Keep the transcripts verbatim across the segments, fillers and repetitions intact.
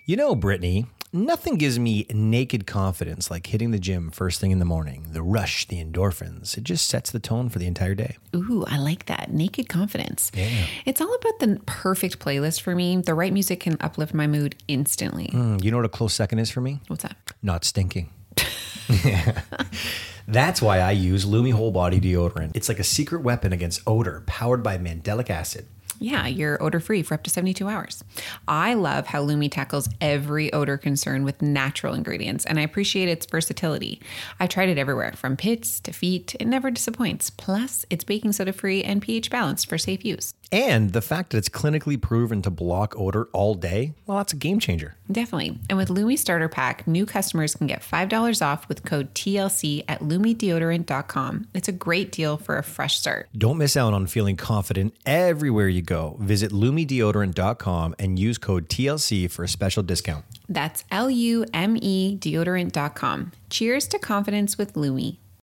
You know, Brittany, nothing gives me naked confidence like hitting the gym first thing in the morning. The rush, the endorphins, it just sets the tone for the entire day. Ooh, I like that. Naked confidence. Yeah. It's all about the perfect playlist for me. The right music can uplift my mood instantly. Mm, you know what a close second is for me? What's that? Not stinking. Yeah. That's why I use Lumi Whole Body Deodorant. It's like a secret weapon against odor powered by mandelic acid. Yeah, you're odor-free for up to seventy-two hours. I love how Lumi tackles every odor concern with natural ingredients, and I appreciate its versatility. I've tried it everywhere, from pits to feet. It never disappoints. Plus, it's baking soda-free and pH balanced for safe use. And the fact that it's clinically proven to block odor all day, well, that's a game changer. Definitely. And with Lumi Starter Pack, new customers can get five dollars off with code T L C at lumi deodorant dot com. It's a great deal for a fresh start. Don't miss out on feeling confident everywhere you go. Visit lumi deodorant dot com and use code T L C for a special discount. That's L U M E deodorant dot com. Cheers to confidence with Lumi.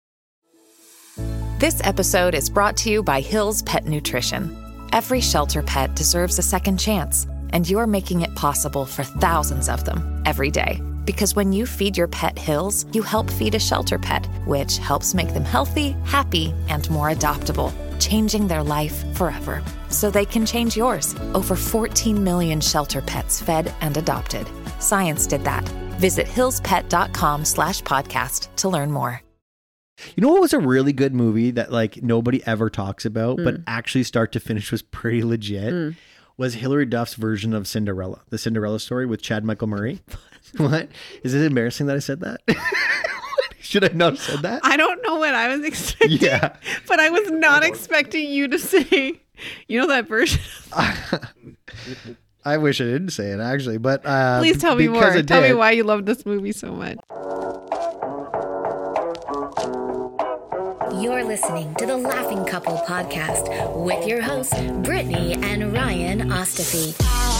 This episode is brought to you by Hill's Pet Nutrition. Every shelter pet deserves a second chance, and you're making it possible for thousands of them every day. Because when you feed your pet Hills, you help feed a shelter pet, which helps make them healthy, happy, and more adoptable, changing their life forever. So they can change yours. Over fourteen million shelter pets fed and adopted. Science did that. Visit hillspet.com slash podcast to learn more. You know what was a really good movie that like nobody ever talks about, Mm. but actually start to finish was pretty legit? Mm. Was Hilary Duff's version of Cinderella, the Cinderella story with Chad Michael Murray. What? Is it embarrassing that I said that? Should I not have said that? I don't know what I was expecting, Yeah. but I was not expecting you to say, you know, that version. I wish I didn't say it actually, but uh, Please tell me because more. I Tell me did. why you love this movie so much. You're listening to the Laughing Couple podcast with your hosts, Brittany and Ryan Ostafy.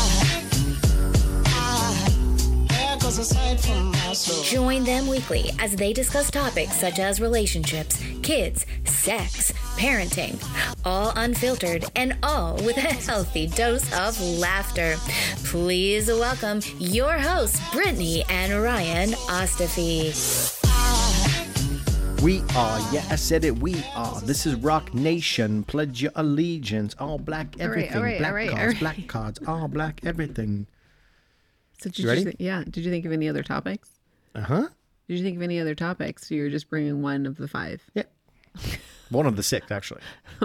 Join them weekly as they discuss topics such as relationships, kids, sex, parenting, all unfiltered and all with a healthy dose of laughter. Please welcome your hosts, Brittany and Ryan Ostafy. We are, yeah, I said it. We are. This is Rock Nation. Pledge your allegiance. All black everything. all right, black all right, all cards, right. black cards. All black everything. So did You you, ready? thi- yeah. Did you think of any other topics? Uh huh. Did you think of any other topics? So you're just bringing one of the five. Yeah. One of the six, actually.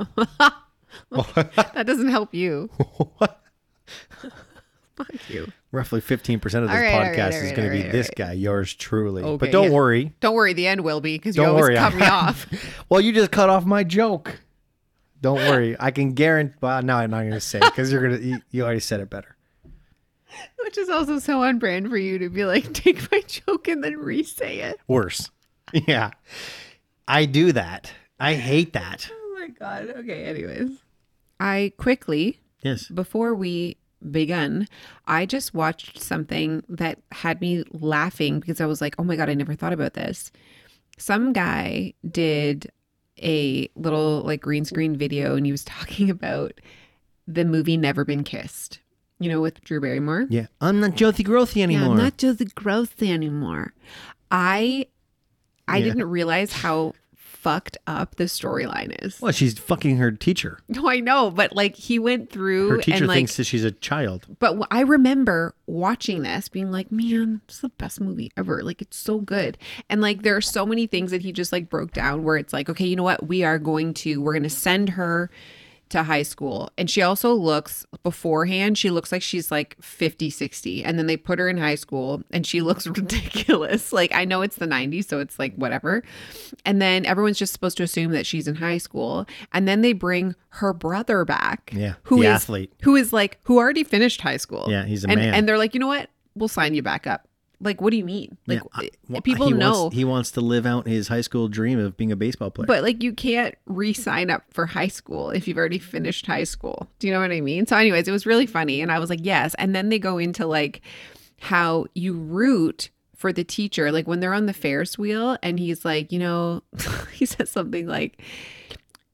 That doesn't help you. What? Fuck you. Roughly fifteen percent of this All right, all podcast right, all is right, going all to be right, this all guy, yours truly. Okay, but don't yeah. worry. Don't worry. The end will be because you Don't always worry. cut me off. Well, you just cut off my joke. Don't worry. I can guarantee. Well, no, I'm not going to say it because you're going to. You, you already said it better. Which is also so on brand for you to be like, take my joke and then re-say it. Worse. Yeah. I do that. I hate that. Oh my God. Okay. Anyways. I quickly, Yes. before we begun, I just watched something that had me laughing because I was like, oh my God, I never thought about this. Some guy did a little like green screen video and he was talking about the movie Never Been Kissed, you know, with Drew Barrymore. Yeah. I'm not Josie Grossi anymore. Yeah, I'm not Josie Grossi anymore. I I Yeah. didn't realize how fucked up the storyline is. Well, she's fucking her teacher. No, I know, but like he went through Her teacher and like, thinks that she's a child. but w- I remember watching this being like, man, it's the best movie ever. Like, it's so good. And like, there are so many things that he just like broke down where it's like, okay, you know what? We are going to, we're going to send her to high school. And she also looks beforehand, she looks like she's like fifty, sixty. And then they put her in high school and she looks ridiculous. Like, I know it's the nineties, so it's like whatever. And then everyone's just supposed to assume that she's in high school. And then they bring her brother back. Yeah, Who the is athlete. who is like, who already finished high school. Yeah, he's a and, man. And they're like, you know what? We'll sign you back up. Like, what do you mean? Like, Yeah, I- well, people he know. Wants, he wants to live out his high school dream of being a baseball player. But like, you can't re-sign up for high school if you've already finished high school. Do you know what I mean? So anyways, it was really funny. And I was like, yes. And then they go into like how you root for the teacher, like when they're on the Ferris wheel and he's like, you know, he says something like,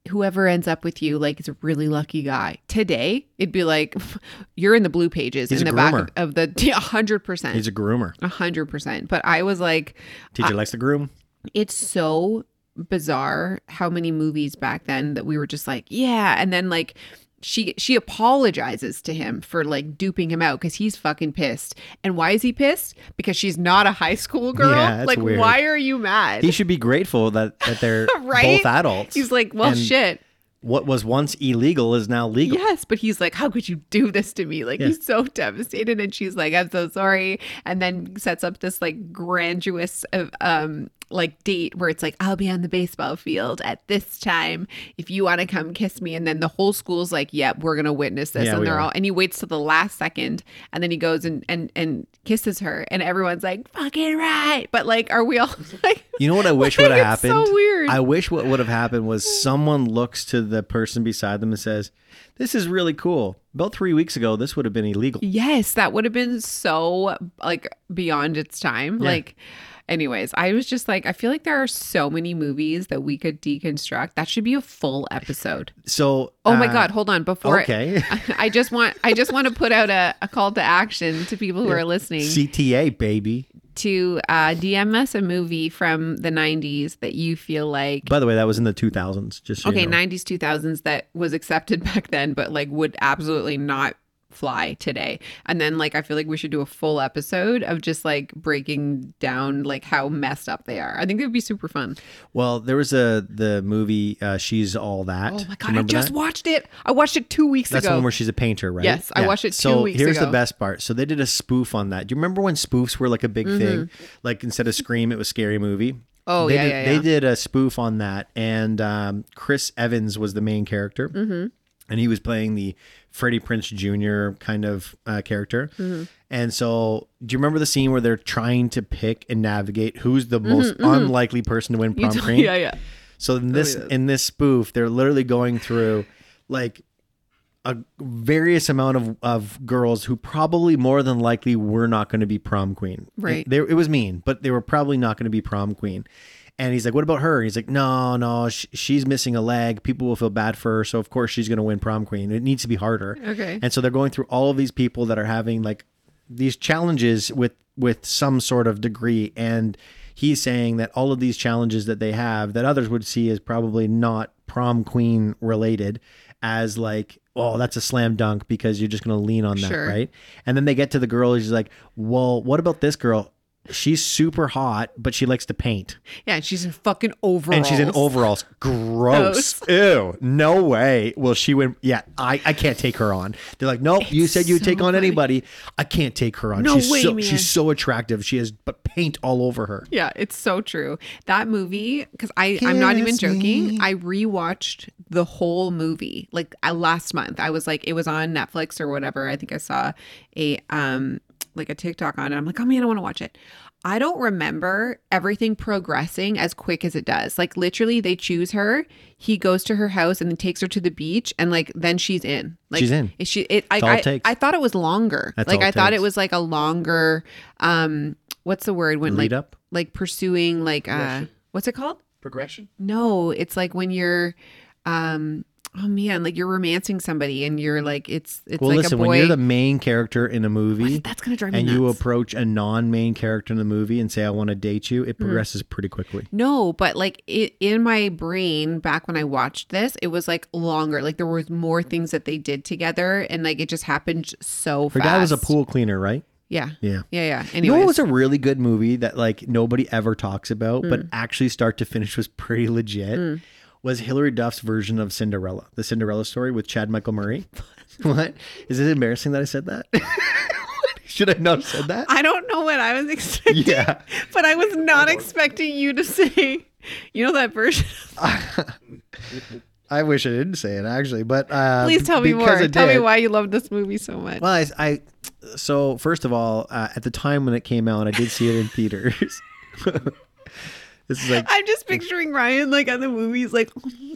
whoever ends up with you, like, is a really lucky guy. Today, it'd be like, you're in the blue pages He's in a the back groomer. of, of the yeah, one hundred percent. He's a groomer. one hundred percent. But I was like, Teacher likes to groom. it's so bizarre how many movies back then that we were just like, yeah. And then like she she apologizes to him for like duping him out because he's fucking pissed. And why is he pissed? Because she's not a high school girl. Yeah, that's like, weird. why are you mad? He should be grateful that, that they're Right? both adults. He's like, well, And shit. What was once illegal is now legal. Yes, but he's like, how could you do this to me? Like, Yeah. he's so devastated. And she's like, I'm so sorry. And then sets up this like grandiose of um like date where it's like, I'll be on the baseball field at this time if you want to come kiss me. And then the whole school's like, yep, we're gonna witness this. Yeah, and we they're are. all and he waits till the last second and then he goes and and and kisses her and everyone's like, fucking right. But like, are we all like, You know what I wish like, would have it's happened? so weird. I wish what would have happened was someone looks to the person beside them and says, this is really cool. About three weeks ago, this would have been illegal. Yes, that would have been so like beyond its time. Yeah. Like, anyways, I was just like, I feel like there are so many movies that we could deconstruct. That should be a full episode. So, Oh my uh, God, hold on. Before okay. I, I just want I just want to put out a, a call to action to people who are listening C T A, baby. to uh, D M us a movie from the nineties that you feel like By the way, that was in the two thousands. Just so okay, you know. nineties, two thousands that was accepted back then, but like would absolutely not fly today. And then like I feel like we should do a full episode of just like breaking down like how messed up they are. I think it would be super fun. Well, there was a the movie uh, She's All That. Oh Do my you God, I remember just that? watched it. I watched it two weeks That's ago. the one where she's a painter, right? Yes, I watched it two so weeks here's ago. the best part. So they did a spoof on that. Do you remember when spoofs were like a big thing? Like instead of Scream, it was Scary Movie. Mm-hmm. Oh, they yeah, did, yeah, They yeah. did a spoof on that, and um, Chris Evans was the main character, mm-hmm. and he was playing the Freddie Prinze Junior kind of uh, character. Mm-hmm. And so, do you remember the scene where they're trying to pick and navigate who's the most Mm-hmm, unlikely person to win prom You queen? told- yeah, yeah. So in this yeah. in this spoof, they're literally going through like a various amount of, of girls who probably more than likely were not going to be prom queen. Right. It, they, it was mean, but they were probably not going to be prom queen. And he's like, what about her? And he's like, no, no, sh- she's missing a leg. People will feel bad for her. So of course she's going to win prom queen. It needs to be harder. Okay. And so they're going through all of these people that are having like these challenges with, with some sort of degree. And he's saying that all of these challenges that they have that others would see as probably not prom queen related as like, oh, that's a slam dunk because you're just going to lean on that. Sure. Right. And then they get to the girl. She's like, well, what about this girl? She's super hot, but she likes to paint. Yeah, and she's in fucking overalls. And she's in overalls. Gross. Ew. No way will she win. Yeah, I, I can't take her on. They're like, nope, you said you'd so take on funny. anybody. I can't take her on. No she's way, so, man. She's so attractive. She has but paint all over her. Yeah, it's so true. That movie, because I I'm not even Kiss joking. me. I rewatched the whole movie like I, last month. I was like, it was on Netflix or whatever. I think I saw a um like a TikTok on it. I'm like, oh man, I want to watch it. I don't remember everything progressing as quick as it does. Like literally, they choose her. He goes to her house and then takes her to the beach, and like then she's in. Like, She's in. Is she? It. I, all it I, takes. I thought it was longer. That's like all it I thought takes. it was like a longer. Um, what's the word when Lead like up? like pursuing like uh what's it called? Progression? No, it's like when you're um oh man, like you're romancing somebody and you're like it's it's Well, like listen, a boy. when you're the main character in a movie That's gonna drive me and you nuts. approach a non-main character in the movie and say, I want to date you, Mm-hmm. it progresses pretty quickly. No, but like it, in my brain back when I watched this, it was like longer. Like there was more things that they did together and like it just happened so Her fast. dad was a pool cleaner, right? Yeah. Yeah. Yeah, yeah. You know what Anyways. was a really good movie that like nobody ever talks about, Hmm. but actually start to finish was pretty legit? Was Hilary Duff's version of Cinderella, the Cinderella story with Chad Michael Murray. What? Is it embarrassing that I said that? Should I not have said that? I don't know what I was expecting. Yeah. But I was not expecting you to say, you know that version. I wish I didn't say it actually, but uh, Please tell me because more. I Tell me did- why you love this movie so much. Well, I, I so first of all, uh, at the time when it came out, I did see it in theaters. This is like I'm just picturing Ryan like on the movies, like,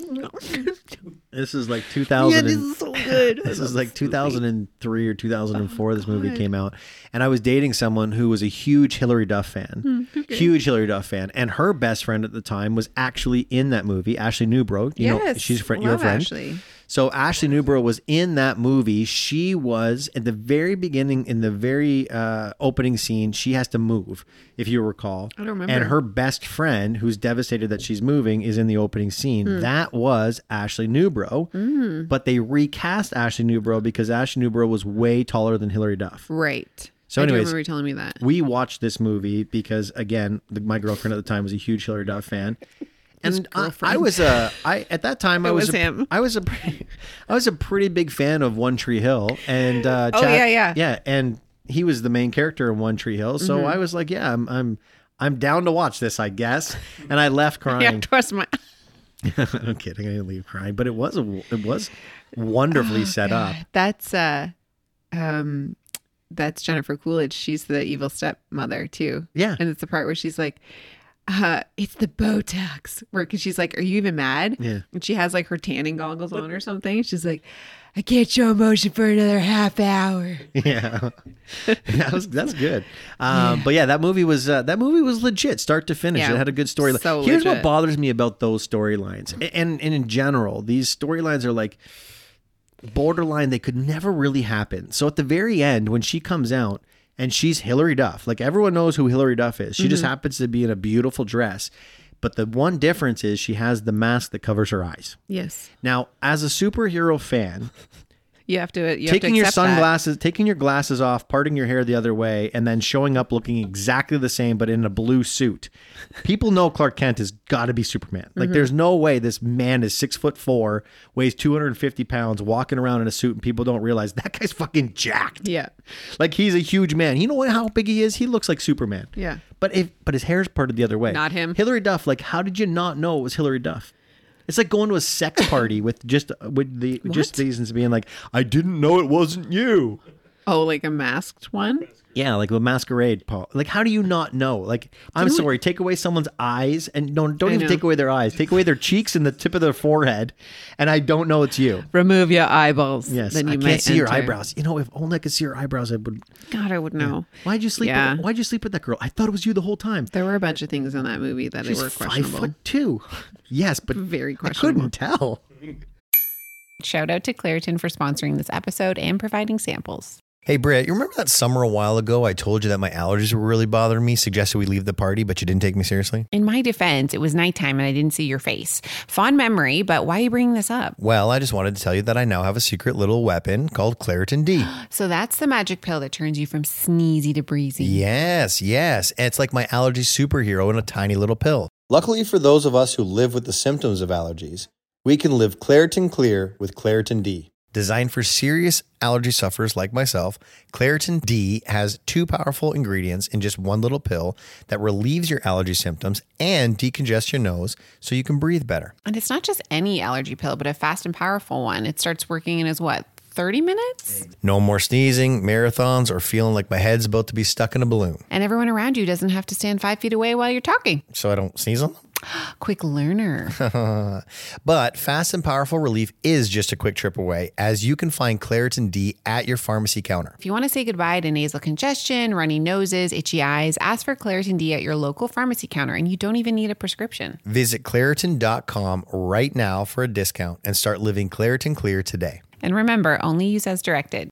this is like two thousand. yeah, this is so good. This is like two thousand three or two thousand four. Oh, this movie came out, and I was dating someone who was a huge Hilary Duff fan, okay. huge Hilary Duff fan, and her best friend at the time was actually in that movie. Ashley Newbro, you yes, know, she's a friend, love your friend. Ashley. So Ashley Newbro was in that movie. She was at the very beginning, in the very uh, opening scene. She has to move, if you recall. I don't remember. And her best friend, who's devastated that she's moving, is in the opening scene. Mm. That was Ashley Newbro. Mm. But they recast Ashley Newbro because Ashley Newbro was way taller than Hilary Duff. Right. So, I anyways, do remember you telling me that. We watched this movie because, again, the, my girlfriend at the time was a huge Hilary Duff fan. And I, I was a, I at that time I was, was a, him. I was a, pretty, I was a pretty big fan of One Tree Hill, and uh, oh Chad, yeah, yeah, yeah, and he was the main character in One Tree Hill, so mm-hmm. I was like, yeah, I'm, I'm, I'm down to watch this, I guess, and I left crying. Yeah, trust my. I'm kidding, I didn't leave crying, but it was a, it was wonderfully oh, set God. up. That's uh, um, that's Jennifer Coolidge. She's the evil stepmother too. Yeah, and it's the part where she's like. Uh, it's the Botox. Where, cause she's like, "Are you even mad?" Yeah. And she has like her tanning goggles on or something. She's like, "I can't show emotion for another half hour." Yeah, that was that's good. Um, yeah. But yeah, that movie was uh, that movie was legit, start to finish. Yeah. It had a good story. So Here's legit. what bothers me about those storylines, and and in general, these storylines are like borderline. They could never really happen. So at the very end, when she comes out. And she's Hilary Duff. Like, everyone knows who Hilary Duff is. She mm-hmm. just happens to be in a beautiful dress. But the one difference is she has the mask that covers her eyes. Yes. Now, as a superhero fan, you have to you taking have to your accept sunglasses, that. taking your glasses off, parting your hair the other way, and then showing up looking exactly the same but in a blue suit. People know Clark Kent has got to be Superman. Like, mm-hmm. there's no way this man is six foot four, weighs two hundred fifty pounds, walking around in a suit, and people don't realize that guy's fucking jacked. Yeah, like he's a huge man. You know how big he is? He looks like Superman. Yeah, but if but his hair's parted the other way. Not him. Hilary Duff. Like, how did you not know it was Hilary Duff? It's like going to a sex party with just with the what? just reasons being like, I didn't know it wasn't you. Oh, like a masked one? Yeah, like a masquerade, Paul. Like, how do you not know? Like, I'm sorry, we... take away someone's eyes and don't don't I even know. take away their eyes. Take away their cheeks and the tip of their forehead, and I don't know it's you. Remove your eyeballs. Yes, then you I can't might see enter. your eyebrows. You know, if only I could see your eyebrows, I would. God, I would know. Yeah. Why'd you sleep? Yeah. With, why'd you sleep with that girl? I thought it was you the whole time. There were a bunch of things in that movie that She's were questionable. Five foot two. Yes, but very questionable. I couldn't tell. Shout out to Claritin for sponsoring this episode and providing samples. Hey, Britt, you remember that summer a while ago I told you that my allergies were really bothering me, suggested we leave the party, but you didn't take me seriously? In my defense, it was nighttime and I didn't see your face. Fond memory, but why are you bringing this up? Well, I just wanted to tell you that I now have a secret little weapon called Claritin D. So that's the magic pill that turns you from sneezy to breezy. Yes, yes. And it's like my allergy superhero in a tiny little pill. Luckily for those of us who live with the symptoms of allergies, we can live Claritin Clear with Claritin D. Designed for serious allergy sufferers like myself, Claritin D has two powerful ingredients in just one little pill that relieves your allergy symptoms and decongests your nose so you can breathe better. And it's not just any allergy pill, but a fast and powerful one. It starts working in as what, thirty minutes? No more sneezing, marathons, or feeling like my head's about to be stuck in a balloon. And everyone around you doesn't have to stand five feet away while you're talking. So I don't sneeze on them? Quick learner. But fast and powerful relief is just a quick trip away, as you can find Claritin D at your pharmacy counter. If you want to say goodbye to nasal congestion, runny noses, itchy eyes, ask for Claritin D at your local pharmacy counter, and you don't even need a prescription. Visit Claritin dot com right now for a discount and start living Claritin Clear today. And remember, only use as directed.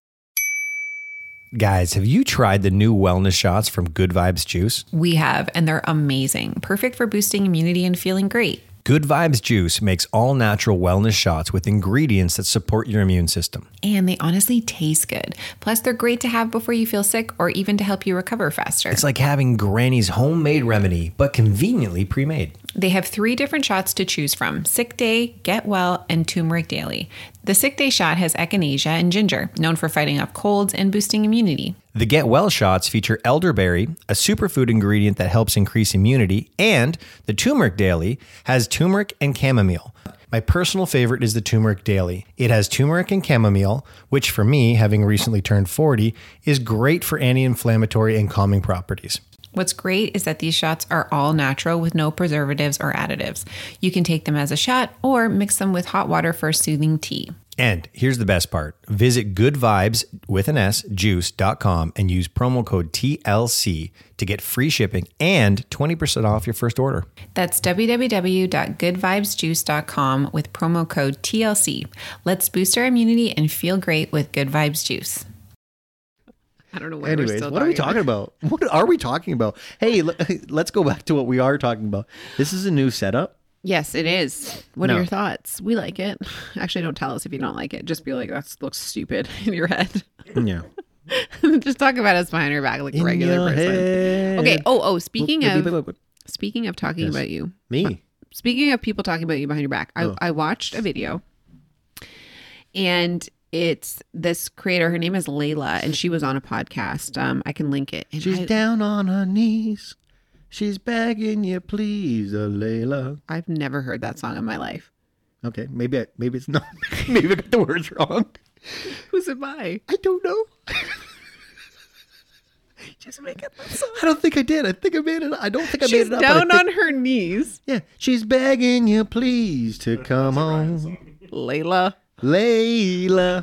Guys, have you tried the new wellness shots from Good Vibes Juice? We have, and they're amazing. Perfect for boosting immunity and feeling great. Good Vibes Juice makes all-natural wellness shots with ingredients that support your immune system. And they honestly taste good. Plus, they're great to have before you feel sick or even to help you recover faster. It's like having Granny's homemade remedy, but conveniently pre-made. They have three different shots to choose from: Sick Day, Get Well, and Turmeric Daily. The Sick Day shot has echinacea and ginger, known for fighting off colds and boosting immunity. The Get Well shots feature elderberry, a superfood ingredient that helps increase immunity, and the Turmeric Daily has turmeric and chamomile. My personal favorite is the Turmeric Daily. It has turmeric and chamomile, which for me, having recently turned forty, is great for anti-inflammatory and calming properties. What's great is that these shots are all natural with no preservatives or additives. You can take them as a shot or mix them with hot water for a soothing tea. And here's the best part. Visit Good Vibes with an S, juice dot com and use promo code T L C to get free shipping and twenty percent off your first order. That's w w w dot good vibes juice dot com with promo code T L C. Let's boost our immunity and feel great with Good Vibes Juice. I don't know what Anyways, we're still what are we talking about? about? What are we talking about? Hey, let's go back to what we are talking about. This is a new setup. Yes, it is. What No. are your thoughts? We like it. Actually, don't tell us if you don't like it. Just be like, that looks stupid in your head. Yeah. Just talk about us behind our back like a In regular your person. head. Okay. Oh, oh. Speaking Wait, of wait, wait, wait. speaking of talking Yes. about you, Me. speaking of people talking about you behind your back, I, Oh. I watched a video, and it's this creator. Her name is Layla, and she was on a podcast. Um, I can link it. And She's I, down on her knees. She's begging you, please, uh, Layla. I've never heard that song in my life. Okay, maybe I, maybe it's not. Maybe I got the words wrong. Who's it by? I don't know. Just make up that song. I don't think I did. I think I made it. I don't think I She's made it up. but I down think- on her knees, Yeah, she's begging you, please, to come home, Layla. Layla.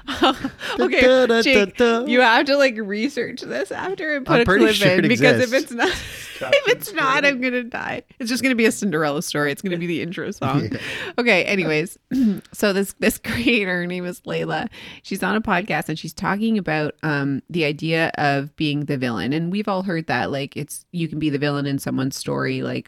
Okay, Da, da, da, Jake, da. you have to like research this after and put I'm a pretty clip sure in it because if exists. it's not, if it's not, I'm gonna die. It's just gonna be a Cinderella story. It's gonna be the intro song. Yeah. Okay. Anyways, so this this creator, her name is Layla. She's on a podcast and she's talking about um the idea of being the villain, and we've all heard that like it's you can be the villain in someone's story, like.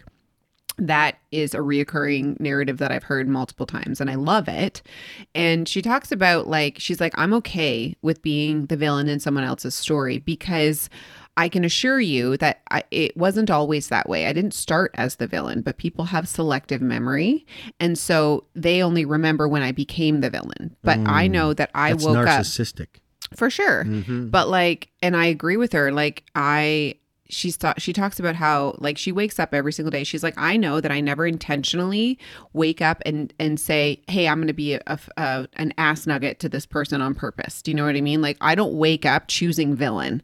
That is a reoccurring narrative that I've heard multiple times and I love it. And she talks about like, she's like, I'm okay with being the villain in someone else's story because I can assure you that I, it wasn't always that way. I didn't start as the villain, but people have selective memory. And so they only remember when I became the villain. But I know that I That's woke up narcissistic. for sure. Mhm. But like, and I agree with her. Like I, she's thought, she talks about how like she wakes up every single day. She's like, I know that I never intentionally wake up and, and say, hey, I'm going to be a, a, a, an ass nugget to this person on purpose. Do you know what I mean? Like I don't wake up choosing villain.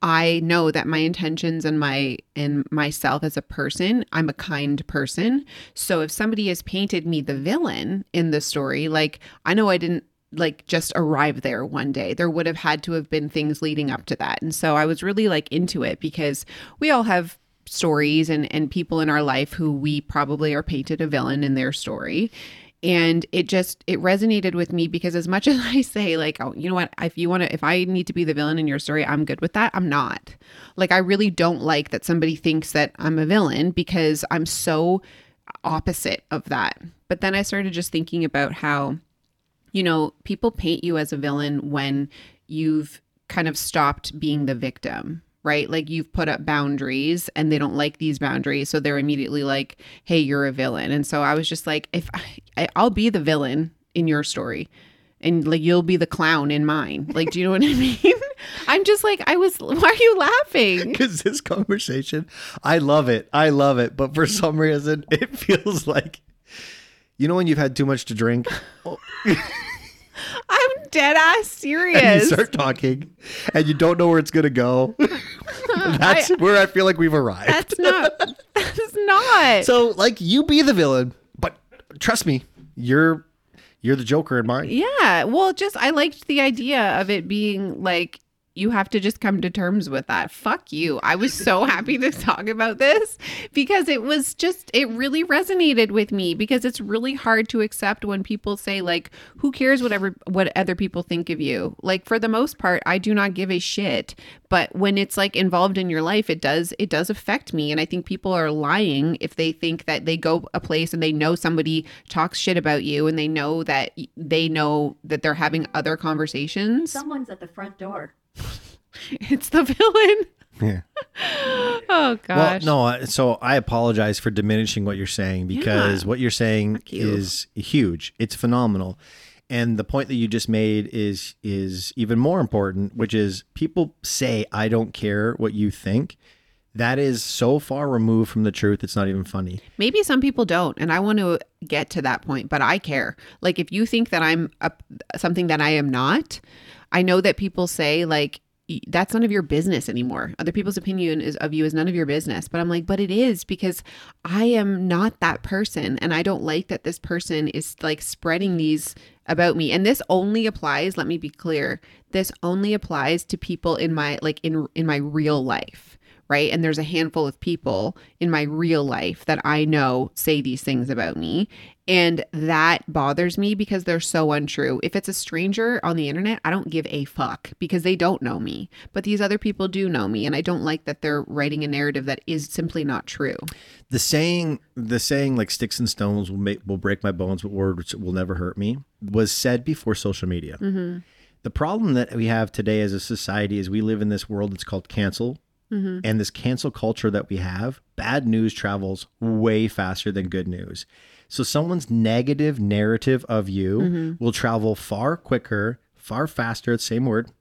I know that my intentions and my, and myself as a person, I'm a kind person. So if somebody has painted me the villain in the story, like I know I didn't, like just arrive there one day. There would have had to have been things leading up to that. And so I was really like into it because we all have stories and, and people in our life who we probably are painted a villain in their story. And it just, it resonated with me because as much as I say like, oh, you know what, if you want to, if I need to be the villain in your story, I'm good with that. I'm not. Like, I really don't like that somebody thinks that I'm a villain because I'm so opposite of that. But then I started just thinking about how, you know, people paint you as a villain when you've kind of stopped being the victim, right? Like you've put up boundaries and they don't like these boundaries. So they're immediately like, hey, you're a villain. And so I was just like, if I, I'll be the villain in your story and like, you'll be the clown in mine. Like, do you know what I mean? I'm just like, I was, why are you laughing? Because this conversation, I love it. I love it. But for some reason, it feels like, you know, when you've had too much to drink I'm dead ass serious. and you start talking and you don't know where it's going to go. That's I- where I feel like we've arrived. That's not, that's not. So like you be the villain, but trust me, you're you're the Joker in mine. Yeah. Well, just I liked the idea of it being like you have to just come to terms with that. Fuck you. I was so happy to talk about this because it was just, it really resonated with me because it's really hard to accept when people say like, who cares whatever, what other people think of you? Like for the most part, I do not give a shit. But when it's like involved in your life, it does, it does affect me. And I think people are lying if they think that they go a place and they know somebody talks shit about you and they know that they know that they're having other conversations. Someone's at the front door. It's the villain. Yeah. Oh gosh. Well, no, uh, so I apologize for diminishing what you're saying because Yeah. what you're saying Fuck you. is huge. It's phenomenal. And the point that you just made is is even more important, which is people say, I don't care what you think. That is so far removed from the truth. It's not even funny. Maybe some people don't, and I want to get to that point, but I care. Like if you think that I'm a, something that I am not, I know that people say like that's none of your business anymore. Other people's opinion is of you is none of your business. But I'm like, but it is, because I am not that person. And I don't like that this person is like spreading these about me. And this only applies, let me be clear, this only applies to people in my, like in, in my real life. Right. And there's a handful of people in my real life that I know say these things about me. And that bothers me because they're so untrue. If it's a stranger on the internet, I don't give a fuck because they don't know me. But these other people do know me. And I don't like that they're writing a narrative that is simply not true. The saying, the saying like sticks and stones will make, will break my bones, but words will never hurt me, was said before social media. Mm-hmm. The problem that we have today as a society is we live in this world that's called cancel. Mm-hmm. And this cancel culture that we have, bad news travels way faster than good news. So someone's negative narrative of you mm-hmm. will travel far quicker, far faster, same word,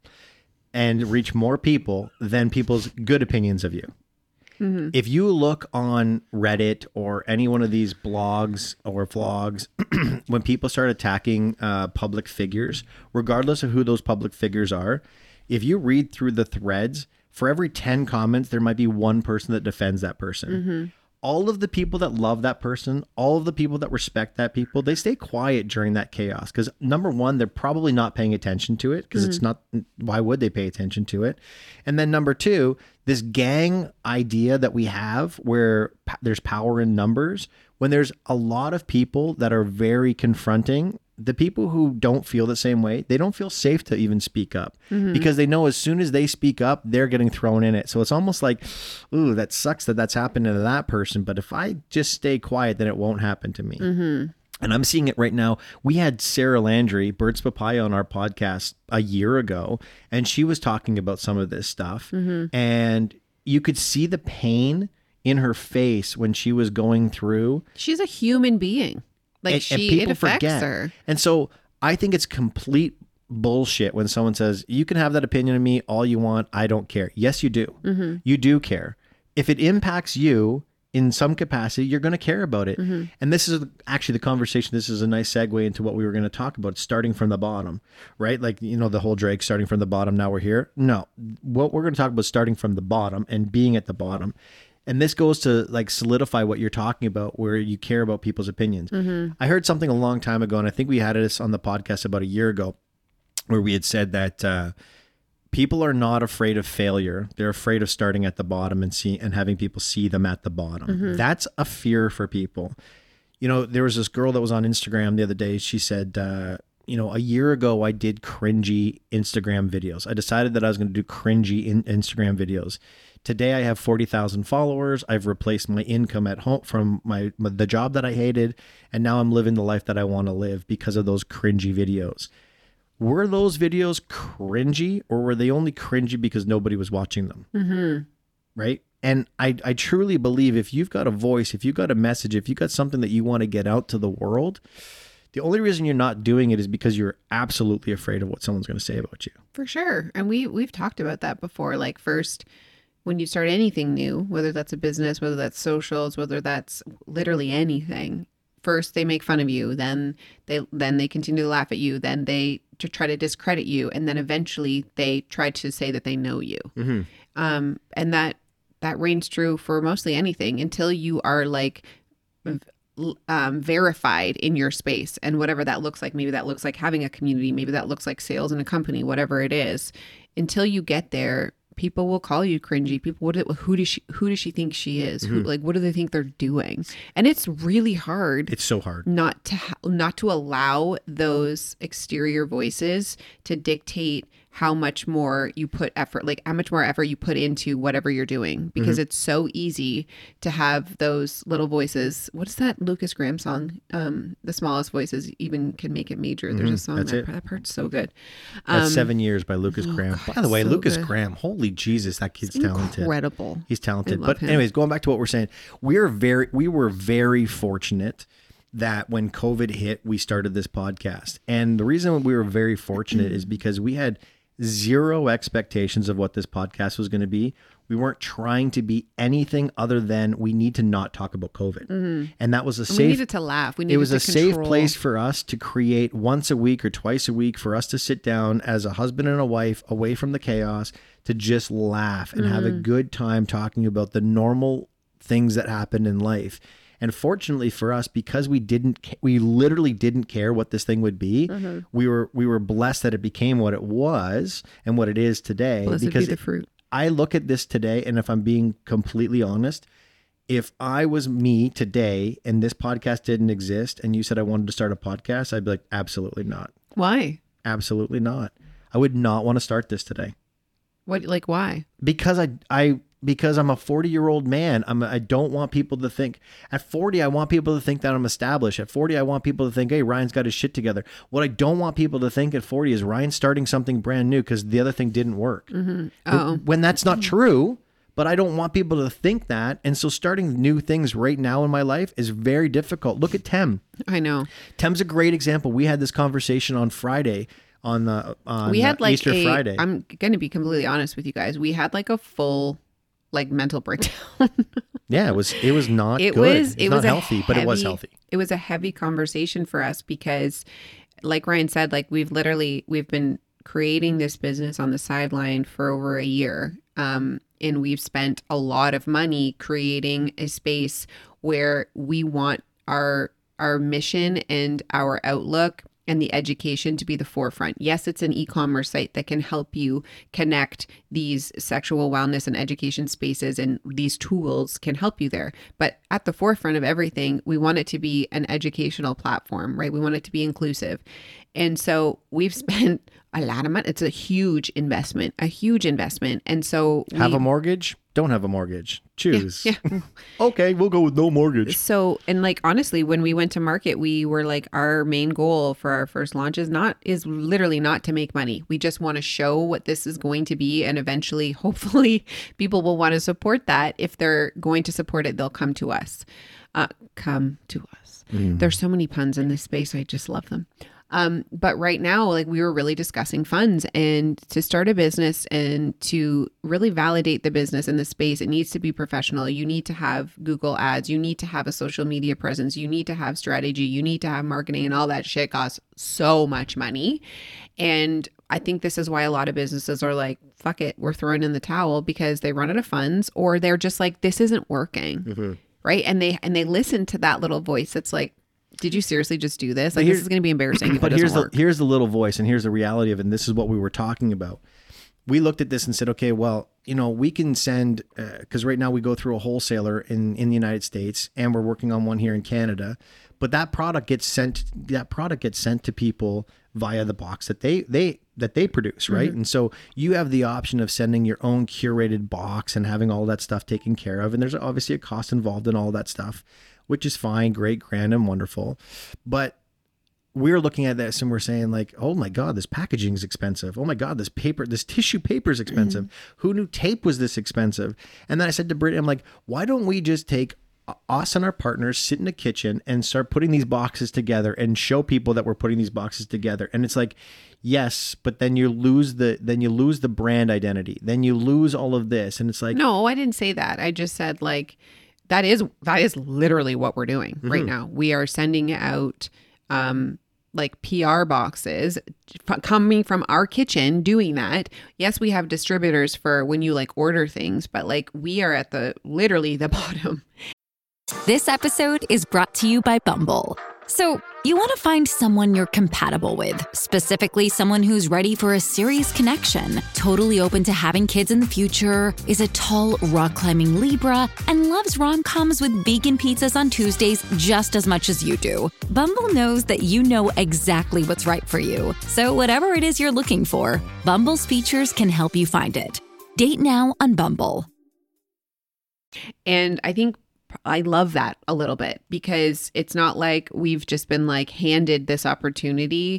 and reach more people than people's good opinions of you. Mm-hmm. If you look on Reddit or any one of these blogs or vlogs, when people start attacking uh, public figures, regardless of who those public figures are, if you read through the threads, for every ten comments, there might be one person that defends that person. Mm-hmm. All of the people that love that person, all of the people that respect that people, they stay quiet during that chaos. Because number one, they're probably not paying attention to it because mm-hmm. it's not, why would they pay attention to it? And then number two, this gang idea that we have where p- there's power in numbers, when there's a lot of people that are very confronting, the people who don't feel the same way, they don't feel safe to even speak up mm-hmm. because they know as soon as they speak up, they're getting thrown in it. So it's almost like, ooh, that sucks that that's happening to that person. But if I just stay quiet, then it won't happen to me. Mm-hmm. And I'm seeing it right now. We had Sarah Landry, Birds Papaya, on our podcast a year ago, and she was talking about some of this stuff. Mm-hmm. And you could see the pain in her face when she was going through. She's a human being. Like and, she, and it affects forget. her. And so I think it's complete bullshit when someone says, you can have that opinion of me all you want. I don't care. Yes, you do. Mm-hmm. You do care. If it impacts you in some capacity, you're going to care about it. Mm-hmm. And this is actually the conversation. This is a nice segue into what we were going to talk about, starting from the bottom, right? Like, you know, the whole Drake starting from the bottom. Now we're here. No, what we're going to talk about starting from the bottom and being at the bottom. And this goes to like solidify what you're talking about, where you care about people's opinions. Mm-hmm. I heard something a long time ago, and I think we had this on the podcast about a year ago, where we had said that uh, people are not afraid of failure. They're afraid of starting at the bottom and see and having people see them at the bottom. Mm-hmm. That's a fear for people. You know, there was this girl that was on Instagram the other day. She said, uh, you know, a year ago, I did cringy Instagram videos. I decided that I was going to do cringy in Instagram videos. Today I have forty thousand followers. I've replaced my income at home from my, my the job that I hated. And now I'm living the life that I want to live because of those cringy videos. Were those videos cringy, or were they only cringy because nobody was watching them? Mm-hmm. Right? And I, I truly believe if you've got a voice, if you've got a message, if you've got something that you want to get out to the world, the only reason you're not doing it is because you're absolutely afraid of what someone's going to say about you. For sure. And we, we've talked about that before. Like first, when you start anything new, whether that's a business, whether that's socials, whether that's literally anything, first they make fun of you, then they then they continue to laugh at you, then they to try to discredit you, and then eventually they try to say that they know you. Mm-hmm. Um, and that that reigns true for mostly anything until you are like um, verified in your space, and whatever that looks like. Maybe that looks like having a community, maybe that looks like sales in a company, whatever it is. Until you get there, people will call you cringy. People, what? Who does she? Who does she think she is? Mm-hmm. Who, like, what do they think they're doing? And it's really hard. It's so hard not to ha- not to allow those exterior voices to dictate how much more you put effort, like how much more effort you put into whatever you're doing, because mm-hmm. it's so easy to have those little voices. What is that Lucas Graham song? Um, the smallest voices even can make it major. There's mm-hmm. a song That's that, it. that part's so good. Um, That's Seven Years by Lucas oh Graham. God, by the way, so Lucas good. Graham, holy Jesus, that kid's it's talented. Incredible. He's talented. I love But him. anyways, going back to what we're saying, we're very, we were very fortunate that when COVID hit, we started this podcast. And the reason we were very fortunate is because we had zero expectations of what this podcast was going to be. We weren't trying to be anything other than we need to not talk about COVID. Mm-hmm. And that was a safe... We needed to laugh. We needed It was to a control. safe place for us to create once a week or twice a week for us to sit down as a husband and a wife away from the chaos to just laugh and mm-hmm. have a good time talking about the normal things that happened in life. And fortunately for us, because we didn't, we literally didn't care what this thing would be. Mm-hmm. We were, we were blessed that it became what it was and what it is today. Blessed because be the fruit. I look at this today, and if I'm being completely honest, if I was me today and this podcast didn't exist and you said I wanted to start a podcast, I'd be like, absolutely not. Why? Absolutely not. I would not want to start this today. What, like why? Because I, I, because I'm a forty year old man. I'm, I don't want people to think at forty, I want people to think that I'm established. At forty, I want people to think, hey, Ryan's got his shit together. What I don't want people to think at forty is Ryan's starting something brand new because the other thing didn't work. Mm-hmm. Oh. When that's not true, but I don't want people to think that. And so starting new things right now in my life is very difficult. Look at Tem. I know. Tem's a great example. We had this conversation on Friday. On the on we had like Easter a, Friday. I'm going to be completely honest with you guys. We had like a full like mental breakdown. Yeah, it was it was not it good. Was, it was it not was healthy, heavy, but it was healthy. It was a heavy conversation for us because like Ryan said, like we've literally we've been creating this business on the sideline for over a year. Um, and we've spent a lot of money creating a space where we want our our mission and our outlook and the education to be the forefront. Yes, it's an e-commerce site that can help you connect these sexual wellness and education spaces, and these tools can help you there. But at the forefront of everything, we want it to be an educational platform, right? We want it to be inclusive. And so we've spent a lot of money. It's a huge investment, a huge investment. And so we, have a mortgage? Don't have a mortgage. Choose. Yeah, yeah. Okay, we'll go with no mortgage. So, and like, honestly, when we went to market, we were like, our main goal for our first launch is not, is literally not to make money. We just want to show what this is going to be. And eventually, hopefully, people will want to support that. If they're going to support it, they'll come to us. Uh, come to us. Mm. There's so many puns in this space. I just love them. Um, but right now, like we were really discussing funds, and to start a business and to really validate the business in the space, it needs to be professional. You need to have Google ads. You need to have a social media presence. You need to have strategy. You need to have marketing, and all that shit costs so much money. And I think this is why a lot of businesses are like, fuck it, we're throwing in the towel, because they run out of funds, or they're just like, this isn't working. Mm-hmm. Right. And they, and they listen to that little voice that's like, did you seriously just do this? Like, this is going to be embarrassing if but it doesn't here's the work. here's the little voice, and here's the reality of it. And this is what we were talking about. We looked at this and said, okay, well, you know, we can send, because uh, right now we go through a wholesaler in, in the United States, and we're working on one here in Canada. But that product gets sent. That product gets sent to people via the box that they they that they produce, right? Mm-hmm. And so you have the option of sending your own curated box and having all that stuff taken care of. And there's obviously a cost involved in all that stuff, which is fine, great, grand, and wonderful. But we're looking at this and we're saying like, oh my God, this packaging is expensive. Oh my God, this paper, this tissue paper is expensive. Mm-hmm. Who knew tape was this expensive? And then I said to Brittany, I'm like, why don't we just take us and our partners, sit in a kitchen and start putting these boxes together and show people that we're putting these boxes together? And it's like, yes, but then you lose the then you lose the brand identity. Then you lose all of this. And it's like, no, I didn't say that. I just said like, that is that is literally what we're doing mm-hmm. right now. We are sending out um, like P R boxes f- coming from our kitchen doing that. Yes, we have distributors for when you like order things, but like we are at the literally the bottom. This episode is brought to you by Bumble. So you want to find someone you're compatible with, specifically someone who's ready for a serious connection, totally open to having kids in the future, is a tall, rock-climbing Libra, and loves rom-coms with vegan pizzas on Tuesdays just as much as you do. Bumble knows that you know exactly what's right for you. So whatever it is you're looking for, Bumble's features can help you find it. Date now on Bumble. And I think I love that a little bit, because it's not like we've just been like handed this opportunity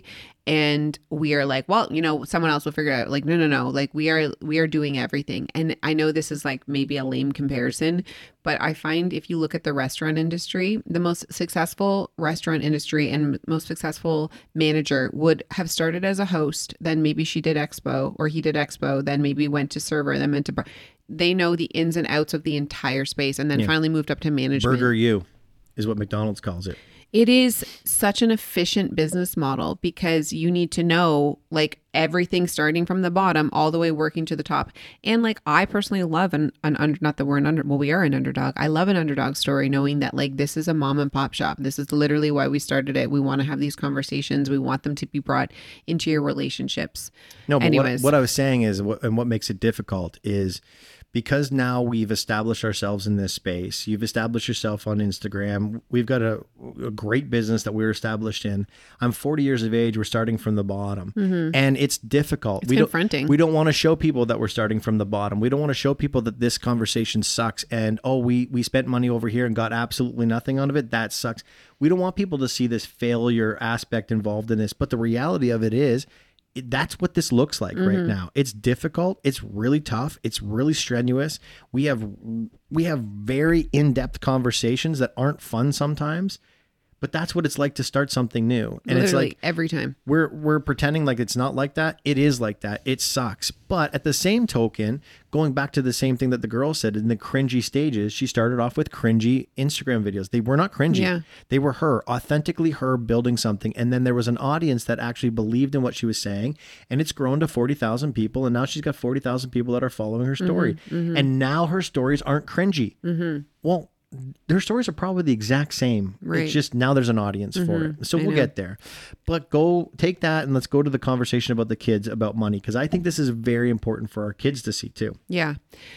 And we are like, well, you know, someone else will figure it out. Like, no, no, no. Like we are, we are doing everything. And I know this is like maybe a lame comparison, but I find if you look at the restaurant industry, the most successful restaurant industry and most successful manager would have started as a host. Then maybe she did expo or he did expo. Then maybe went to server, then went to bar. They know the ins and outs of the entire space and then yeah. finally moved up to management. Burger U is what McDonald's calls it. It is such an efficient business model because you need to know like everything starting from the bottom all the way working to the top. And like I personally love an, an under, not that we're an under, well, we are an underdog. I love an underdog story knowing that like this is a mom and pop shop. This is literally why we started it. We want to have these conversations. We want them to be brought into your relationships. No, but Anyways. What, what I was saying is, what, and what makes it difficult is because now we've established ourselves in this space, you've established yourself on Instagram. We've got a, a great business that we're established in. I'm forty years of age. We're starting from the bottom. Mm-hmm. And it's difficult. It's we confronting. Don't, we don't want to show people that we're starting from the bottom. We don't want to show people that this conversation sucks. And, oh, we, we spent money over here and got absolutely nothing out of it. That sucks. We don't want people to see this failure aspect involved in this. But the reality of it is, that's what this looks like mm-hmm. right now. It's difficult. It's really tough. It's really strenuous. We have we have very in-depth conversations that aren't fun sometimes, but that's what it's like to start something new. And Literally, it's like every time we're we're pretending like it's not like that. It is like that. It sucks. But at the same token, going back to the same thing that the girl said in the cringy stages, she started off with cringy Instagram videos. They were not cringy. Yeah. They were her, authentically her building something. And then there was an audience that actually believed in what she was saying. And it's grown to forty thousand people. And now she's got forty thousand people that are following her story. Mm-hmm, mm-hmm. And now her stories aren't cringy. Mm-hmm. Well, their stories are probably the exact same. Right. It's just now there's an audience mm-hmm. for it. So I we'll know. get there. But go take that and let's go to the conversation about the kids, about money, because I think this is very important for our kids to see too. Yeah.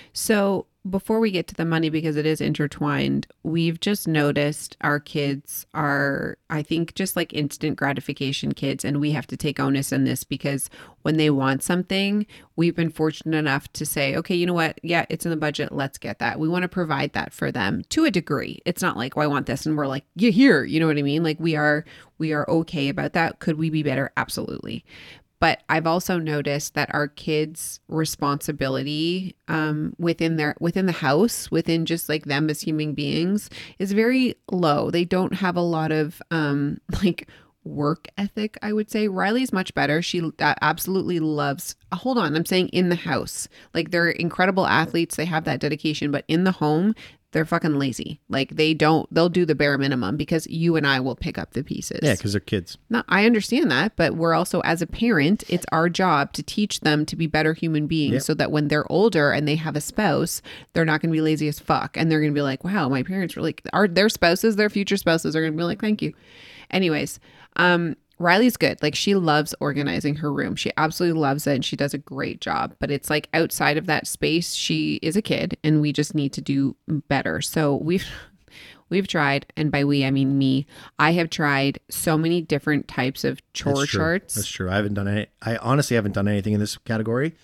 So before we get to the money, because it is intertwined, we've just noticed our kids are, I think, just like instant gratification kids. And we have to take onus in this because when they want something, we've been fortunate enough to say, okay, you know what? Yeah, it's in the budget. Let's get that. We want to provide that for them to a degree. It's not like, well, I want this. And we're like, yeah, here, you know what I mean? Like we are, we are okay about that. Could we be better? Absolutely. But I've also noticed that our kids' responsibility um, within their within the house, within just like them as human beings, is very low. They don't have a lot of um, like work ethic, I would say. Riley's much better. She absolutely loves, hold on, I'm saying in the house. Like they're incredible athletes. They have that dedication, but in the home, they're fucking lazy. Like they don't, they'll do the bare minimum because you and I will pick up the pieces. Yeah, because they're kids. No, I understand that, but we're also, as a parent, it's our job to teach them to be better human beings yep. so that when they're older and they have a spouse, they're not going to be lazy as fuck. And they're going to be like, wow, my parents were like, are their spouses, their future spouses are going to be like, thank you. Anyways, um, Riley's good. Like she loves organizing her room. She absolutely loves it and she does a great job. But it's like outside of that space, she is a kid and we just need to do better. So we've we've tried, and by we I mean me. I have tried so many different types of chore That's charts. That's true. I haven't done any. I honestly haven't done anything in this category.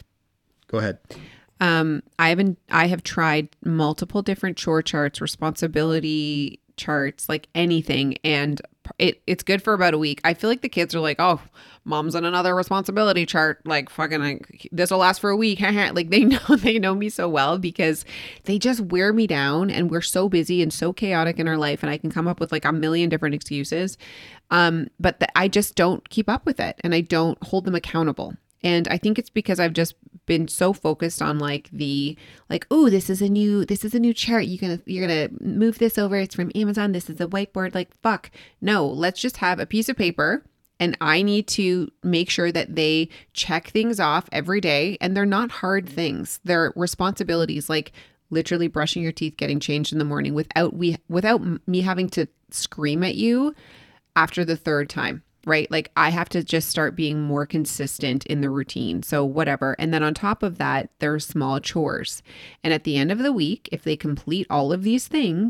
Go ahead. Um, I haven't. I have tried multiple different chore charts, responsibility charts, like anything, and it it's good for about a week. I feel like the kids are like, oh, mom's on another responsibility chart, like fucking like, this will last for a week. Like they know they know me so well because they just wear me down, and we're so busy and so chaotic in our life, and I can come up with like a million different excuses, um but the, I just don't keep up with it and I don't hold them accountable. And I think it's because I've just been so focused on like the like, oh, this is a new this is a new chart. You're gonna you're gonna move this over. It's from Amazon. This is a whiteboard. Like, fuck. No, let's just have a piece of paper. And I need to make sure that they check things off every day. And they're not hard things. They're responsibilities, like literally brushing your teeth, getting changed in the morning without we without me having to scream at you after the third time. Right? Like I have to just start being more consistent in the routine. So whatever. And then on top of that, there are small chores. And at the end of the week, if they complete all of these things,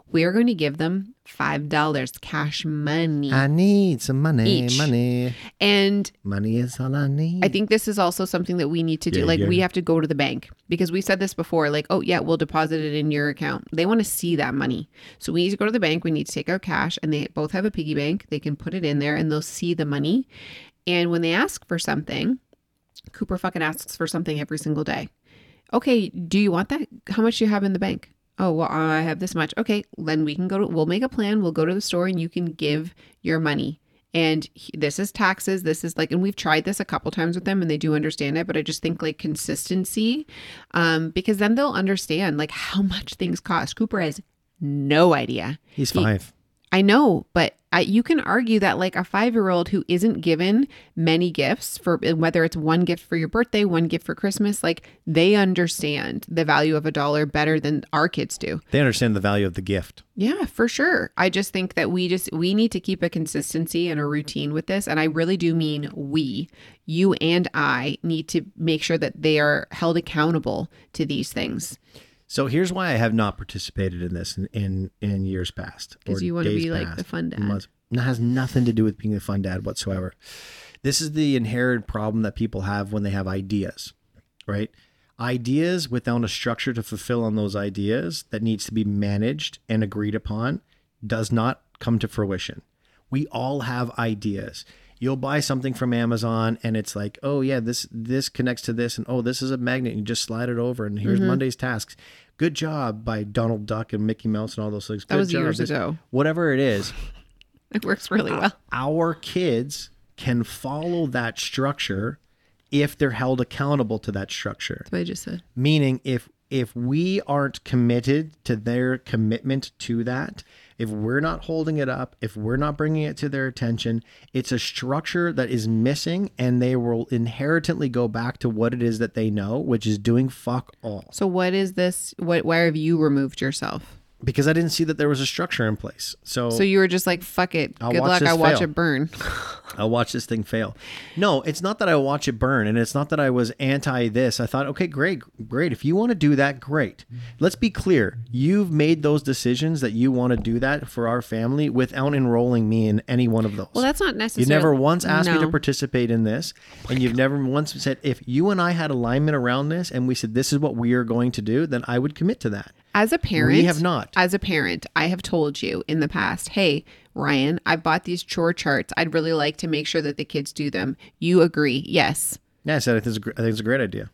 We are going to give them five dollars cash money. I need some money, Each. money. And money is all I need. I think this is also something that we need to do. Yeah, like yeah. we have to go to the bank because we said this before, like, oh yeah, we'll deposit it in your account. They want to see that money. So we need to go to the bank. We need to take out cash, and they both have a piggy bank. They can put it in there and they'll see the money. And when they ask for something, Cooper fucking asks for something every single day. Okay, do you want that? How much do you have in the bank? Oh, well, I have this much. Okay, then we can go to, we'll make a plan. We'll go to the store and you can give your money. And he, this is taxes. This is like, and we've tried this a couple times with them and they do understand it. But I just think like consistency, um, because then they'll understand like how much things cost. Cooper has no idea. He's He- five. I know, but I, you can argue that like a five-year-old who isn't given many gifts for whether it's one gift for your birthday, one gift for Christmas, like they understand the value of a dollar better than our kids do. They understand the value of the gift. Yeah, for sure. I just think that we just, we need to keep a consistency and a routine with this. And I really do mean we, you and I need to make sure that they are held accountable to these things. So here's why I have not participated in this in, in, in years past. Because or you want to days be like past, the fun dad. months. It has nothing to do with being a fun dad whatsoever. This is the inherent problem that people have when they have ideas, right? Ideas without a structure to fulfill on those ideas that needs to be managed and agreed upon does not come to fruition. We all have ideas. You'll buy something from Amazon and it's like, oh yeah, this this connects to this, and oh, this is a magnet. You just slide it over and here's Mm-hmm. Monday's tasks. Good job by Donald Duck and Mickey Mouse and all those things. Good That was job. years This- ago. Whatever it is, It works really well. our kids can follow that structure if they're held accountable to that structure. That's what I just said. Meaning if if we aren't committed to their commitment to that, if we're not holding it up, if we're not bringing it to their attention, it's a structure that is missing, and they will inherently go back to what it is that they know, which is doing fuck all. So what is this? What? Where have you removed yourself? Because I didn't see that there was a structure in place. So, So you were just like, fuck it. I'll Good watch luck. this I watch fail. it burn. I'll watch this thing fail. No, it's not that I watch it burn, and it's not that I was anti this. I thought, okay, great, great. If you want to do that, great. Let's be clear. You've made those decisions that you want to do that for our family without enrolling me in any one of those. Well, that's not You necessarily. never once asked me to No. participate in this, and you've never once said, if you and I had alignment around this and we said, this is what we are going to do, then I would commit to that. As a parent, We have not. As a parent, I have told you in the past, hey, Ryan, I bought these chore charts. I'd really like to make sure that the kids do them. You agree? Yes. Yeah, I said, I think it's a, gr- I think it's a great idea.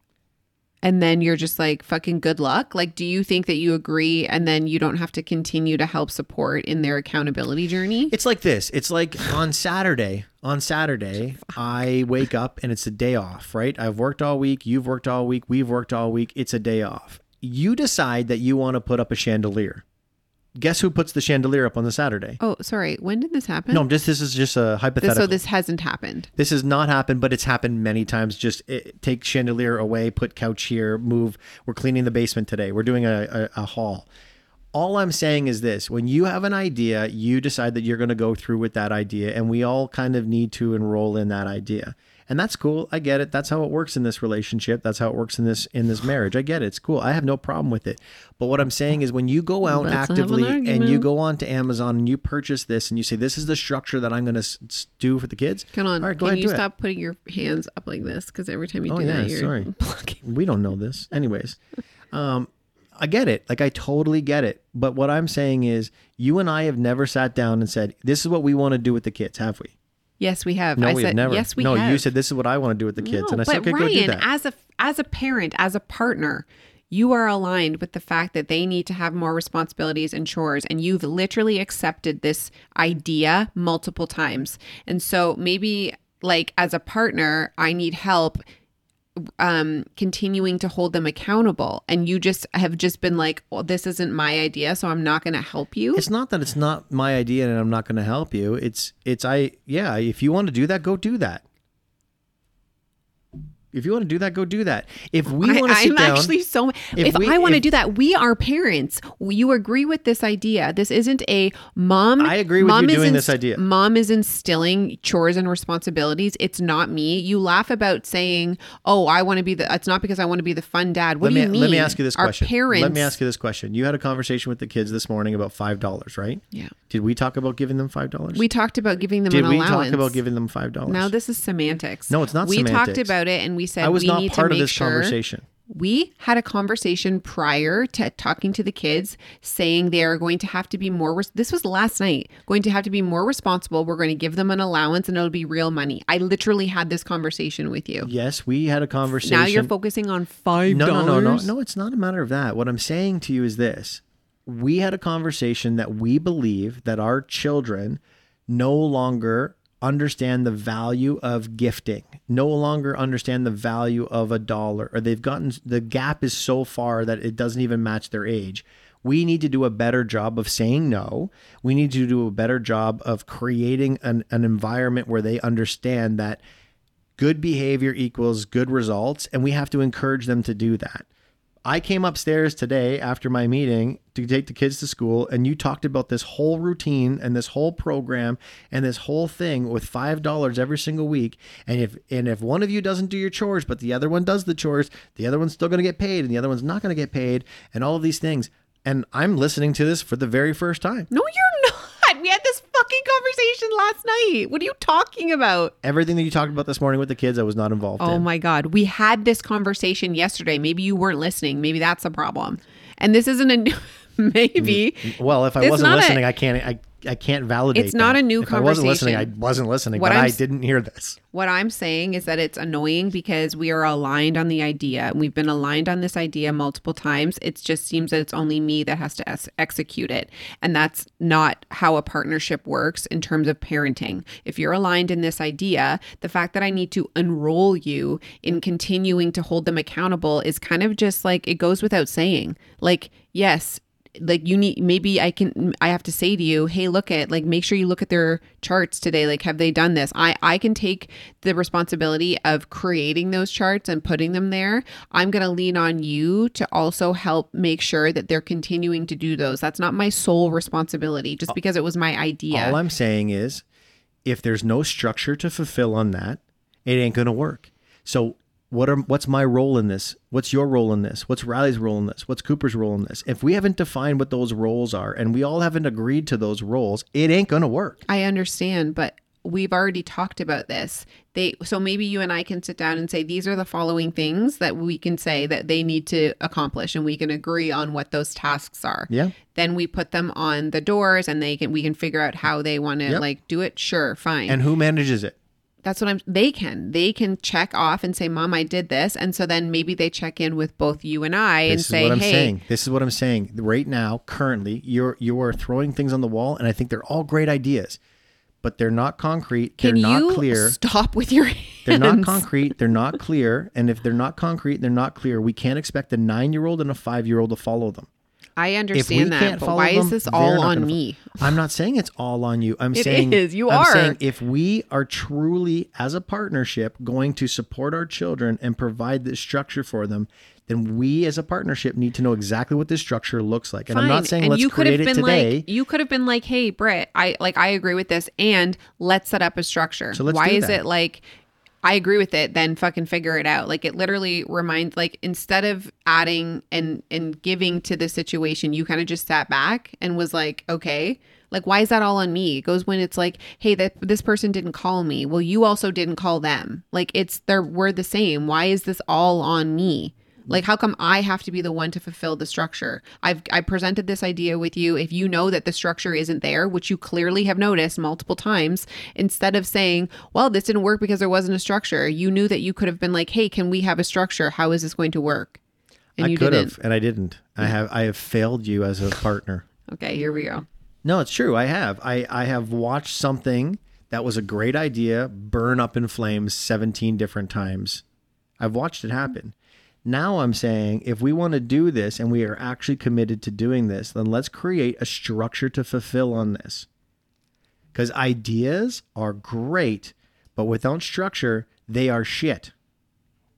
And then you're just like, fucking good luck. Like, do you think that you agree and then you don't have to continue to help support in their accountability journey? It's like this. It's like on Saturday, on Saturday, I wake up and it's a day off, right? I've worked all week. You've worked all week. We've worked all week. It's a day off. You decide that you want to put up a chandelier. Guess who puts the chandelier up on the Saturday? Oh, sorry. When did this happen? No, I'm just, this is just a This, hypothetical. so this hasn't happened. This has not happened, but it's happened many times. Just it, take chandelier away, put couch here, move. We're cleaning the basement today. We're doing a, a, a haul. All I'm saying is this: when you have an idea, you decide that you're going to go through with that idea, and we all kind of need to enroll in that idea. And that's cool. I get it. That's how it works in this relationship. That's how it works in this in this marriage. I get it. It's cool. I have no problem with it. But what I'm saying is when you go out Let's have an actively and you argument. go on to Amazon and you purchase this and you say, this is the structure that I'm going to do for the kids. Come on. All right, go Can ahead, you do it. stop putting your hands up like this? Because every time you Oh, do yeah, that, you're sorry. blocking. We don't know this. Anyways, um, I get it. Like, I totally get it. But what I'm saying is you and I have never sat down and said, this is what we want to do with the kids, have we? Yes, we have. No, I we said, have never. Yes, we no, have. you said, this is what I want to do with the kids. No, and I said, but okay, go do Ryan, that. as a as a parent, as a partner, you are aligned with the fact that they need to have more responsibilities and chores, and you've literally accepted this idea multiple times. And so maybe, like, as a partner, I need help um continuing to hold them accountable, and you just have just been like, well, this isn't my idea, so I'm not going to help you. It's not that it's not my idea and I'm not going to help you. It's, it's, I, yeah, if you want to do that, go do that. if you want to do that, go do that. If we I, want to sit I'm down, actually so. If, if we- I want to if- do that, we are parents. You agree with this idea? This isn't a mom. I agree with mom you is doing inst- this idea. Mom is instilling chores and responsibilities. It's not me. You laugh about saying, "Oh, I want to be the." It's not because I want to be the fun dad. What let do me, you mean? Let me ask you this Our question. Parents, Let me ask you this question. You had a conversation with the kids this morning about five dollars, right? Yeah. Did we talk about giving them five dollars? We talked about giving them Did an we allowance. talk about giving them five dollars? Now this is semantics. No, it's not we semantics. talked about it and we said I was we not need part to of make this sure. conversation. We had a conversation prior to talking to the kids saying they are going to have to be more, res- this was last night, going to have to be more responsible. We're going to give them an allowance and it'll be real money. I literally had this conversation with you. Yes, we had a conversation. Now you're focusing on five No, dollars. no, no, no, no. It's not a matter of that. What I'm saying to you is this. We had a conversation that we believe that our children no longer understand the value of gifting, no longer understand the value of a dollar, or they've gotten, the gap is so far that it doesn't even match their age. We need to do a better job of saying no. We need to do a better job of creating an, an environment where they understand that good behavior equals good results, and we have to encourage them to do that. I came upstairs today after my meeting to take the kids to school, and you talked about this whole routine and this whole program and this whole thing with five dollars every single week. And if and if one of you doesn't do your chores, but the other one does the chores, the other one's still going to get paid and the other one's not going to get paid, and all of these things. And I'm listening to this for the very first time. No, you're not. We had this fucking conversation last night. What are you talking about? Everything that you talked about this morning with the kids, I was not involved in. Oh my God. We had this conversation yesterday. Maybe you weren't listening. Maybe that's a problem. And this isn't a new, maybe. Well, if I It's wasn't not a- listening, I can't I I can't validate It's not that. a new if I wasn't listening, I conversation. wasn't listening, What but I'm I s- didn't hear this. What I'm saying is that it's annoying because we are aligned on the idea. We've been aligned on this idea multiple times. It just seems that it's only me that has to es- execute it. And that's not how a partnership works in terms of parenting. If you're aligned in this idea, the fact that I need to enroll you in continuing to hold them accountable is kind of just like, it goes without saying. Like, yes, like you need, maybe I can, I have to say to you, hey, look at, like, make sure you look at their charts today. Like, have they done this? I, I can take the responsibility of creating those charts and putting them there. I'm going to lean on you to also help make sure that they're continuing to do those. That's not my sole responsibility just because it was my idea. All I'm saying is, if there's no structure to fulfill on that, it ain't going to work. So what are what's my role in this? What's your role in this? What's Riley's role in this? What's Cooper's role in this? If we haven't defined what those roles are and we all haven't agreed to those roles, it ain't going to work. I understand, but we've already talked about this. They so maybe you and I can sit down and say these are the following things that we can say that they need to accomplish, and we can agree on what those tasks are. Yeah. Then we put them on the doors, and they can we can figure out how they want to Yep. like do it. Sure, fine. And who manages it? That's what I'm they can. They can check off and say, "Mom, I did this." And so then maybe they check in with both you and I and This is say, what I'm "Hey, saying. This is what I'm saying. Right now, currently, you're you are throwing things on the wall, and I think they're all great ideas, but they're not concrete. They're can not you clear. stop with your hands?" They're not concrete. They're not clear. And if they're not concrete, they're not clear. We can't expect a nine-year-old and a five-year-old to follow them. I If we understand that, can't but follow why is them, this they're all not on gonna me? fo- I'm not saying it's all on you. I'm It saying is. You I'm are. saying if we are truly, as a partnership, going to support our children and provide this structure for them, then we, as a partnership, need to know exactly what this structure looks like. And I'm not Fine. saying And let's you could create have it been today. Like, you could have been like, "Hey, Britt, I like I agree with this, and let's set up a structure." So let's Why do is that. it like I agree with it? Then fucking figure it out. Like it literally reminds like instead of adding and and giving to the situation, you kind of just sat back and was like, "Okay." Like, why is that all on me? It goes when it's like, hey, that this person didn't call me. Well, you also didn't call them. Like it's they're we're the same. Why is this all on me? Like, how come I have to be the one to fulfill the structure? I've I presented this idea with you. If you know that the structure isn't there, which you clearly have noticed multiple times, instead of saying, well, this didn't work because there wasn't a structure, you knew that you could have been like, hey, can we have a structure? How is this going to work? And I you could didn't. have, and I didn't. I have I have failed you as a partner. Okay, here we go. No, it's true. I have. I, I have watched something that was a great idea burn up in flames seventeen different times. I've watched it happen. Now I'm saying if we want to do this and we are actually committed to doing this, then let's create a structure to fulfill on this. Because ideas are great, but without structure, they are shit.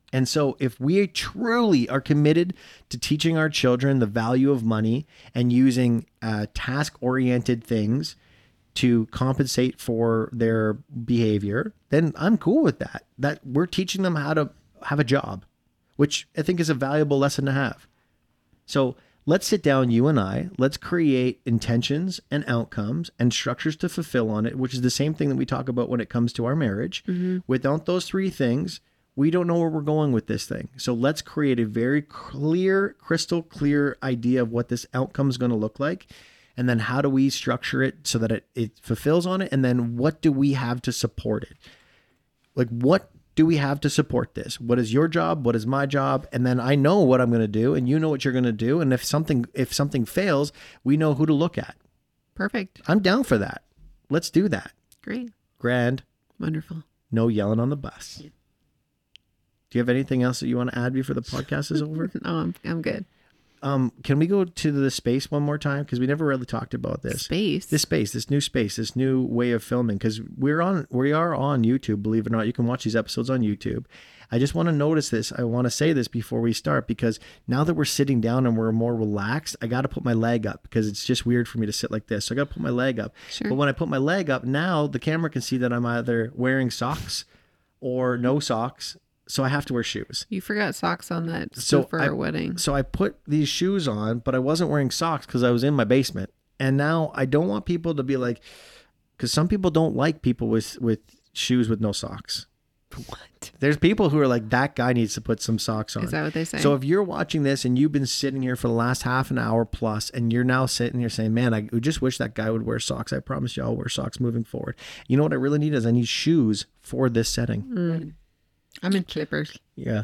And so if we truly are committed to teaching our children the value of money and using uh, task-oriented things to compensate for their behavior, then I'm cool with that. That we're teaching them how to have a job, which I think is a valuable lesson to have. So let's sit down, you and I, let's create intentions and outcomes and structures to fulfill on it, which is the same thing that we talk about when it comes to our marriage. Mm-hmm. Without those three things, we don't know where we're going with this thing. So let's create a very clear, crystal clear idea of what this outcome is going to look like. And then how do we structure it so that it, it fulfills on it? And then what do we have to support it? Like, what do we have to support this? What is your job? What is my job? And then I know what I'm going to do, and you know what you're going to do. And if something if something fails, we know who to look at. Perfect. I'm down for that. Let's do that. Great. Grand. Wonderful. No yelling on the bus. Yeah. Do you have anything else that you want to add before the podcast is over? No, I'm I'm good. Um, can we go to the space one more time? Because we never really talked about this. Space. This space, this new space, this new way of filming. Because we're on, we are on YouTube. Believe it or not, you can watch these episodes on YouTube. I just want to notice this. I want to say this before we start, because now that we're sitting down and we're more relaxed, I got to put my leg up because it's just weird for me to sit like this. So I got to put my leg up. Sure. But when I put my leg up, now the camera can see that I'm either wearing socks or no socks. So I have to wear shoes. You forgot socks on that so for I, our wedding. So I put these shoes on, but I wasn't wearing socks because I was in my basement. And now I don't want people to be like, because some people don't like people with, with shoes with no socks. What? There's people who are like, that guy needs to put some socks on. Is that what they say? So if you're watching this and you've been sitting here for the last half an hour plus, and you're now sitting here saying, man, I just wish that guy would wear socks. I promise you I'll wear socks moving forward. You know what I really need is I need shoes for this setting. Mm. I'm in slippers. Yeah.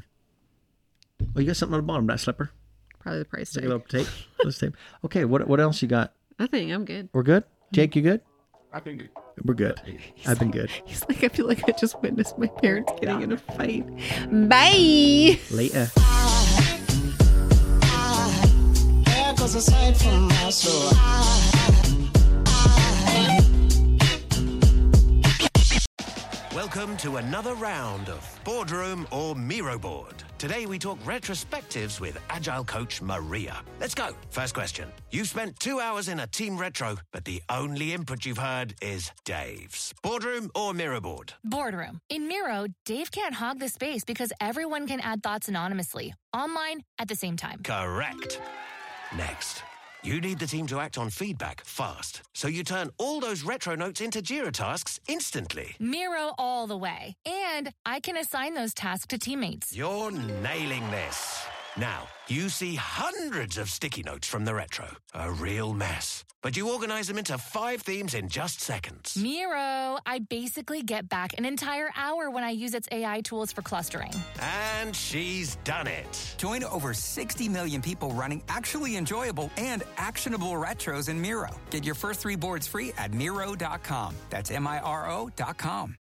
Oh, you got something on the bottom, that slipper? Probably the price Take tag. a little tape. Let's tape. Okay, what what else you got? Nothing. I'm good. We're good? Jake, you good? I've been good. We're good. I've been good. He's like, I feel like I just witnessed my parents getting in a fight. Bye. Later. Welcome to another round of Boardroom or Miro Board. Today we talk retrospectives with Agile coach Maria. Let's go. First question. You've spent two hours in a team retro, but the only input you've heard is Dave's. Boardroom or Miro Board? Boardroom. In Miro, Dave can't hog the space because everyone can add thoughts anonymously, online, at the same time. Correct. Next. You need the team to act on feedback fast, so you turn all those retro notes into Jira tasks instantly. Miro all the way. And I can assign those tasks to teammates. You're nailing this. Now, you see hundreds of sticky notes from the retro. A real mess. But you organize them into five themes in just seconds. Miro, I basically get back an entire hour when I use its A I tools for clustering. And she's done it. Join over sixty million people running actually enjoyable and actionable retros in Miro. Get your first three boards free at Miro dot com. That's M I R O dot com.